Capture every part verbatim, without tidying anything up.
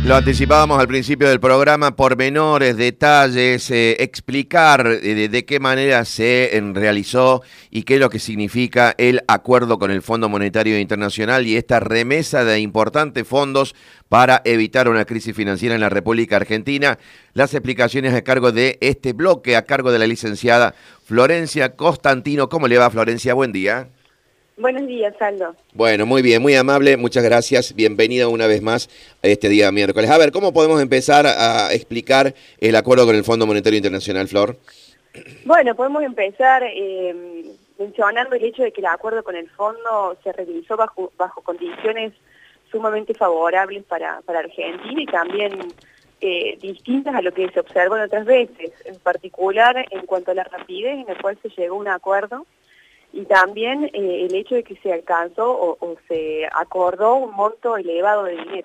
Lo anticipábamos al principio del programa, pormenores, detalles, eh, explicar eh, de, de qué manera se eh, realizó y qué es lo que significa el acuerdo con el Fondo Monetario Internacional y esta remesa de importantes fondos para evitar una crisis financiera en la República Argentina. Las explicaciones a cargo de este bloque, a cargo de la licenciada Florencia Costantino. ¿Cómo le va, Florencia? Buen día. Buenos días, Aldo. Bueno, muy bien, muy amable, muchas gracias. Bienvenida una vez más a este día miércoles. A ver, ¿cómo podemos empezar a explicar el acuerdo con el Fondo Monetario Internacional, Flor? Bueno, podemos empezar eh, mencionando el hecho de que el acuerdo con el fondo se realizó bajo, bajo condiciones sumamente favorables para, para Argentina y también eh, distintas a lo que se observó en otras veces, en particular en cuanto a la rapidez en la cual se llegó a un acuerdo. Y también eh, el hecho de que se alcanzó o, o se acordó un monto elevado de dinero.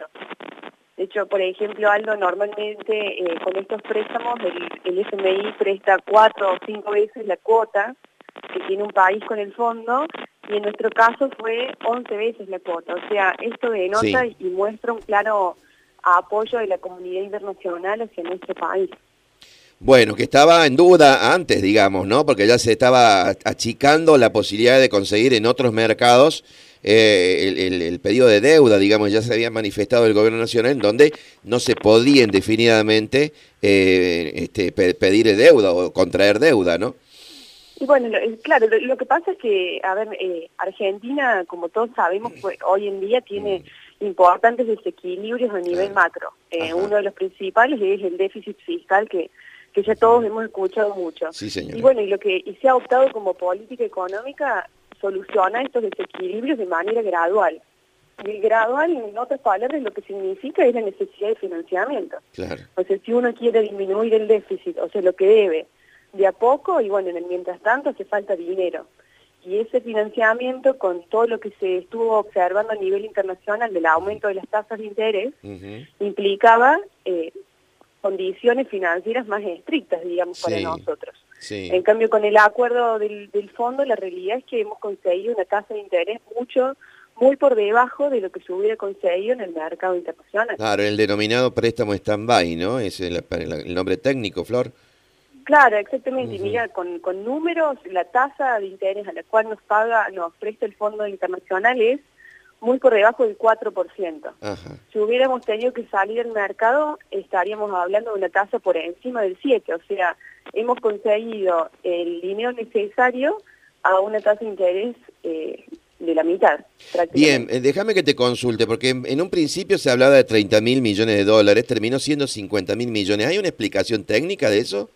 De hecho, por ejemplo, Aldo, normalmente eh, con estos préstamos el, el F M I presta cuatro o cinco veces la cuota que tiene un país con el fondo y en nuestro caso fue once veces la cuota. O sea, esto denota sí. y muestra un claro apoyo de la comunidad internacional hacia nuestro país. Bueno, que estaba en duda antes, digamos, ¿no? Porque ya se estaba achicando la posibilidad de conseguir en otros mercados eh, el, el, el pedido de deuda, digamos, ya se había manifestado el gobierno nacional en donde no se podía indefinidamente eh, este, pedir deuda o contraer deuda, ¿no? Y bueno, lo, claro, lo, lo que pasa es que, a ver, eh, Argentina, como todos sabemos, pues, hoy en día tiene mm. importantes desequilibrios a nivel claro. macro. Eh, uno de los principales es el déficit fiscal que que ya todos hemos escuchado mucho. Sí, señora. Y bueno, y lo que y se ha optado como política económica soluciona estos desequilibrios de manera gradual. Y el gradual, en otras palabras, lo que significa es la necesidad de financiamiento. Claro. O sea, si uno quiere disminuir el déficit, o sea, lo que debe, de a poco, y bueno, en el mientras tanto hace falta dinero. Y ese financiamiento, con todo lo que se estuvo observando a nivel internacional del aumento de las tasas de interés, uh-huh. implicaba eh, condiciones financieras más estrictas, digamos, para sí, nosotros. Sí. En cambio, con el acuerdo del, del fondo, la realidad es que hemos conseguido una tasa de interés mucho, muy por debajo de lo que se hubiera conseguido en el mercado internacional. Claro, el denominado préstamo stand-by, ¿no? Es el, el nombre técnico, Flor. Claro, exactamente. Uh-huh. Mira, con, con números, la tasa de interés a la cual nos paga, nos presta el fondo internacional es muy por debajo del cuatro por ciento. Ajá. Si hubiéramos tenido que salir al mercado, estaríamos hablando de una tasa por encima del siete, o sea, hemos conseguido el dinero necesario a una tasa de interés eh, de la mitad. Bien, eh, déjame que te consulte, porque en, en un principio se hablaba de treinta mil millones de dólares, terminó siendo cincuenta mil millones. ¿Hay una explicación técnica de eso?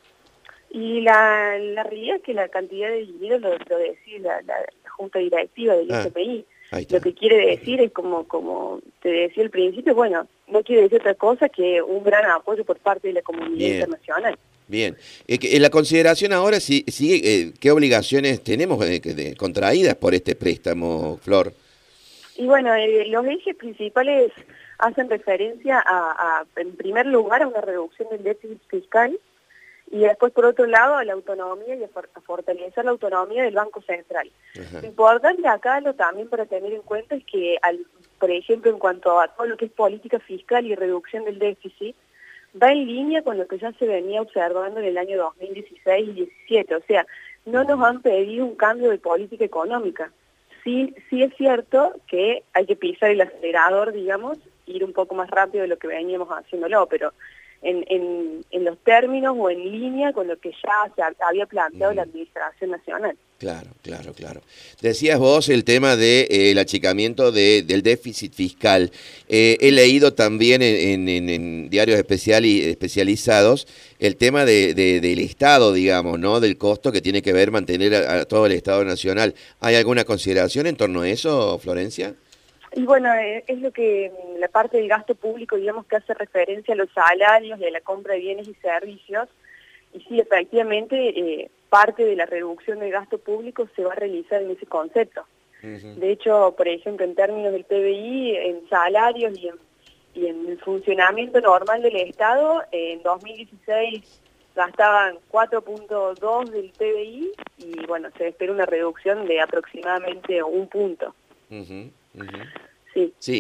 Y la, la realidad es que la cantidad de dinero lo, lo decide la, la, la Junta Directiva del ah. F M I. Lo que quiere decir es, como como te decía al principio, bueno, no quiere decir otra cosa que un gran apoyo por parte de la comunidad Bien. internacional. Bien. Eh, en la consideración ahora, sí, sí, eh, ¿qué obligaciones tenemos eh, de, contraídas por este préstamo, Flor? Y bueno, eh, los ejes principales hacen referencia a, a, en primer lugar, a una reducción del déficit fiscal, y después, por otro lado, a la autonomía y a, for a fortalecer la autonomía del Banco Central. Ajá. Lo importante acá, lo también para tener en cuenta, es que, al, por ejemplo, en cuanto a todo lo que es política fiscal y reducción del déficit, va en línea con lo que ya se venía observando en el año dos mil dieciséis y diecisiete. O sea, no nos han pedido un cambio de política económica. Sí, sí es cierto que hay que pisar el acelerador, digamos, ir un poco más rápido de lo que veníamos haciéndolo, pero En, en, en los términos o en línea con lo que ya se había planteado mm. la Administración Nacional. Claro, claro, claro. Decías vos el tema del de, eh, achicamiento de, del déficit fiscal. Eh, he leído también en, en, en diarios especial y, especializados el tema de, de, del Estado, digamos, ¿no? Del costo que tiene que ver mantener a, a todo el Estado Nacional. ¿Hay alguna consideración en torno a eso, Florencia? Y bueno, es lo que la parte del gasto público, digamos, que hace referencia a los salarios y a la compra de bienes y servicios. Y sí, efectivamente, eh, parte de la reducción del gasto público se va a realizar en ese concepto. Uh-huh. De hecho, por ejemplo, en términos del P B I, en salarios y en, y en el funcionamiento normal del Estado, eh, en dos mil dieciséis gastaban cuatro punto dos del P B I y, bueno, se espera una reducción de aproximadamente un punto. Uh-huh. Uh-huh. Sí. Sí.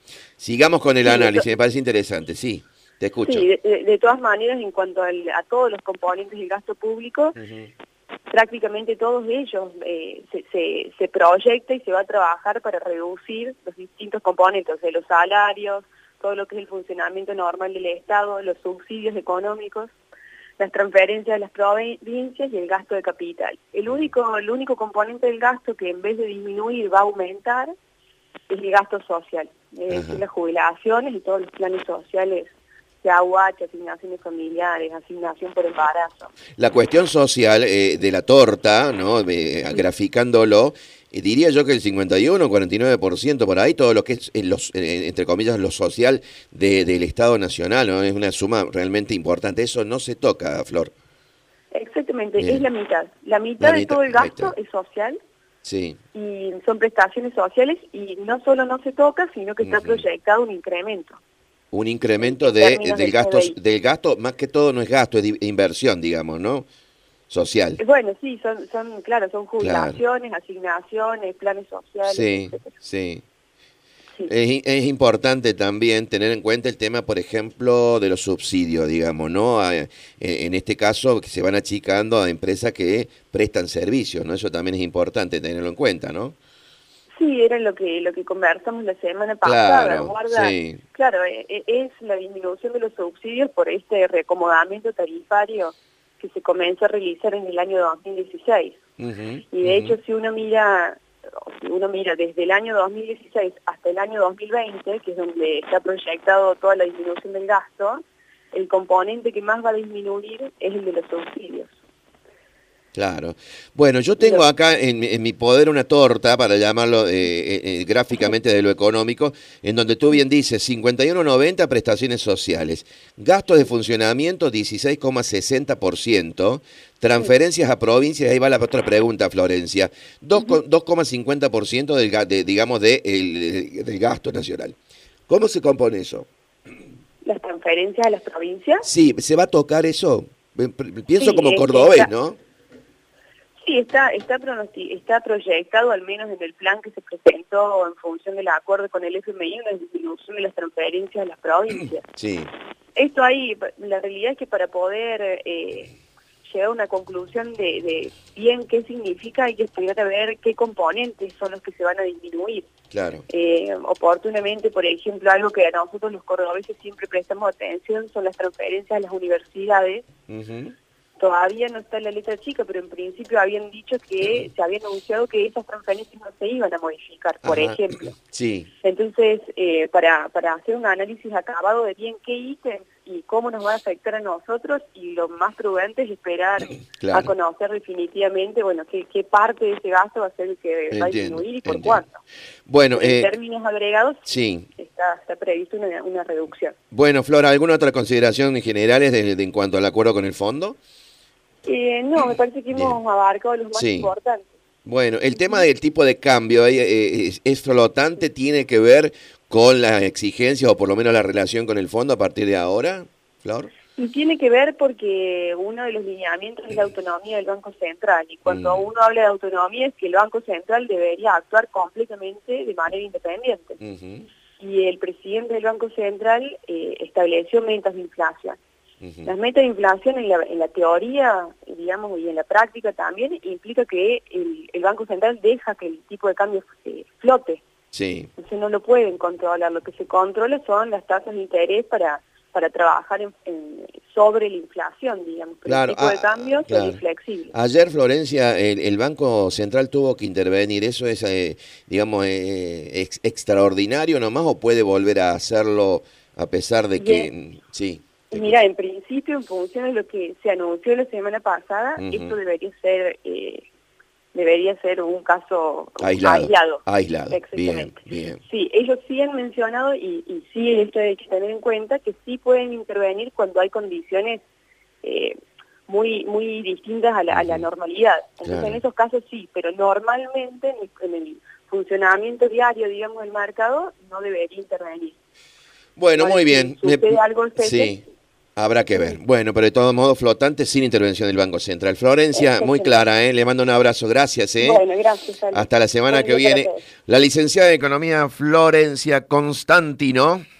Sigamos con el Sí, análisis, eso, me parece interesante, sí, te escucho. sí, de, de- de todas maneras, en cuanto al- a todos los componentes del gasto público, Ujú. prácticamente todos ellos eh, se, se, se proyecta y se va a trabajar para reducir los distintos componentes de los salarios, todo lo que es el funcionamiento normal del Estado, los subsidios económicos, las transferencias de las provincias y el gasto de capital. El único, el único componente del gasto que en vez de disminuir va a aumentar es el gasto social, es decir, las jubilaciones y todos los planes sociales de A U H, asignaciones familiares, asignación por embarazo. La cuestión social eh, de la torta, ¿no? Eh, graficándolo, eh, diría yo que el cincuenta y uno, cuarenta y nueve por ciento por ahí, todo lo que es, eh, los, eh, entre comillas, lo social de, del Estado Nacional, ¿no? Es una suma realmente importante. Eso no se toca, Flor. Exactamente, Bien. es la mitad. La mitad La de mitad, todo el ahí gasto está. es social Sí. y son prestaciones sociales y no solo no se toca, sino que está Ujú. proyectado un incremento Un en, incremento en de, términos del del gasto, P B I. del gasto, más que todo no es gasto, es di- inversión, digamos, ¿no? Social. Bueno, sí, son, son claro, son Claro. jubilaciones, asignaciones, planes sociales, Sí, etcétera. sí. Sí. Es, es importante también tener en cuenta el tema, por ejemplo, de los subsidios, digamos, ¿no? A- en, en este caso, que se van achicando a empresas que prestan servicios, ¿no? Eso también es importante tenerlo en cuenta, ¿no? Sí, era lo que lo que conversamos la semana pasada. Claro, Guarda, sí. claro, e- e- es la disminución de los subsidios por este reacomodamiento tarifario que se comenzó a realizar en el año dos mil dieciséis. Ujú, Y de ujú. hecho, si uno mira, si uno mira desde el año dos mil dieciséis hasta el año dos mil veinte, que es donde está proyectado toda la disminución del gasto, el componente que más va a disminuir es el de los subsidios. Claro. Bueno, yo tengo Lo- acá en, mi- en mi poder una torta, para llamarlo eh, eh, eh, gráficamente de lo económico, en donde tú bien dices cincuenta y uno coma noventa prestaciones sociales, gastos de funcionamiento dieciséis coma sesenta por ciento, transferencias a provincias, ahí va la otra pregunta, Florencia, dos co- dos coma cincuenta por ciento del, ga- de, digamos, de el- del gasto nacional. ¿Cómo se compone eso? las transferencias a las provincias. Sí, ¿se va a tocar eso? Pienso Sí, como es- cordobés, está, ¿no? sí, está, está, pronosti- está proyectado, al menos en el plan que se presentó en función del acuerdo con el F M I, una disminución de las transferencias a las provincias. Sí. Esto ahí, la realidad es que para poder eh, llegar a una conclusión de, de bien qué significa, hay que estudiar a ver qué componentes son los que se van a disminuir. Claro. Eh, oportunamente, por ejemplo, algo que a nosotros los cordobeses siempre prestamos atención son las transferencias a las universidades. Ujú. Todavía no está en la letra chica, pero en principio habían dicho que se había anunciado que esas transferencias no se iban a modificar, por Ajá. ejemplo. Sí. Entonces, eh, para, para hacer un análisis acabado de bien qué ítems y cómo nos va a afectar a nosotros, y lo más prudente es esperar Claro. a conocer definitivamente, bueno, qué, qué parte de ese gasto va a ser el que va a Entiendo, disminuir y por entiendo. cuánto. Bueno, En eh, términos agregados, sí. está, está previsto una, una reducción. Bueno, Flora, ¿alguna otra consideración en generales de, de en cuanto al acuerdo con el fondo? Eh, no, me parece que Bien. hemos abarcado los más Sí. importantes. Bueno, el tema del tipo de cambio eh, eh, es, es flotante, ¿tiene que ver con las exigencias o por lo menos la relación con el fondo a partir de ahora, Flor? Y tiene que ver porque uno de los lineamientos es la autonomía del Banco Central. Y cuando Mm. uno habla de autonomía es que el Banco Central debería actuar completamente de manera independiente. Ujú, Y el presidente del Banco Central eh, estableció metas de inflación. ujú. Las metas de inflación en la, en la teoría, digamos, y en la práctica también, implica que el, el Banco Central deja que el tipo de cambio eh, flote. Sí, Entonces no lo pueden controlar. Lo que se controla son las tasas de interés para, para trabajar en, en- sobre la inflación, digamos. Pero claro. el tipo de ah, cambio claro. es flexible. Ayer, Florencia, el, el Banco Central tuvo que intervenir. ¿Eso es, eh, digamos, eh, ex- extraordinario nomás o puede volver a hacerlo a pesar de que... Bien. Sí. Y mira, en principio, en función de lo que se anunció la semana pasada, Ujú. esto debería ser eh, debería ser un caso Aislado. aislado. Aislado. Bien, Exactamente. bien. Sí, ellos sí han mencionado y, y sí esto hay que tener en cuenta que sí pueden intervenir cuando hay condiciones eh, muy muy distintas a la, a la Ujú. normalidad. Entonces Claro. en esos casos sí, pero normalmente en el, en el funcionamiento diario, digamos, del mercado no debería intervenir. Bueno, Ahora, muy si bien. Me- sucede algo especial, sí. Habrá que ver. Bueno, pero de todos modos, flotante sin intervención del Banco Central. Florencia, muy clara, ¿eh? Le mando un abrazo. Gracias, ¿eh? Bueno, gracias. Ale. Hasta la semana Buen que día para viene. todos. La licenciada de Economía Florencia Constantino.